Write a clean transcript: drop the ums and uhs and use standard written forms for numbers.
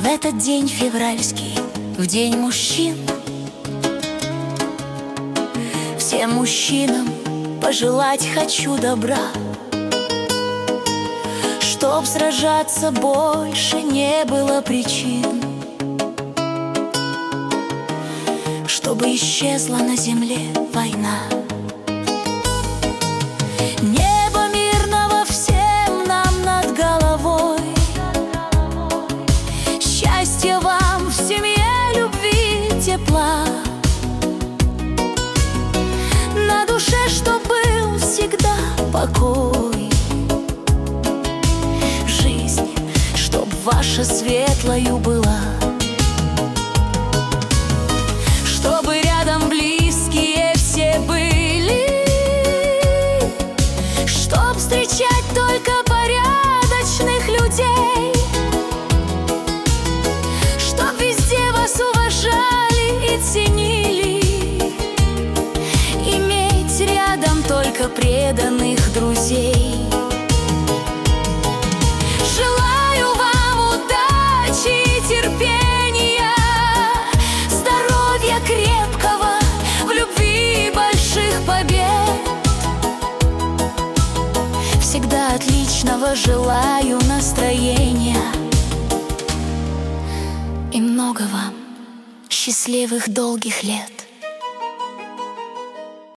этот день февральский, в день мужчин, всем мужчинам пожелать хочу добра, чтоб сражаться больше не было причин, чтобы исчезла на земле война. Небо мирного всем нам над головой, счастья вам в семье, любви, тепла, на душе, чтоб был всегда покой, жизнь, чтоб ваша светлою была, чтобы рядом близкие все были, чтоб встречать только порядочных людей, чтоб везде вас уважали и ценили, иметь рядом только преданных друзей. Желаю вам удачи и терпения, здоровья крепкого, в любви больших побед. Всегда отличного желаю настроения и много вам счастливых долгих лет.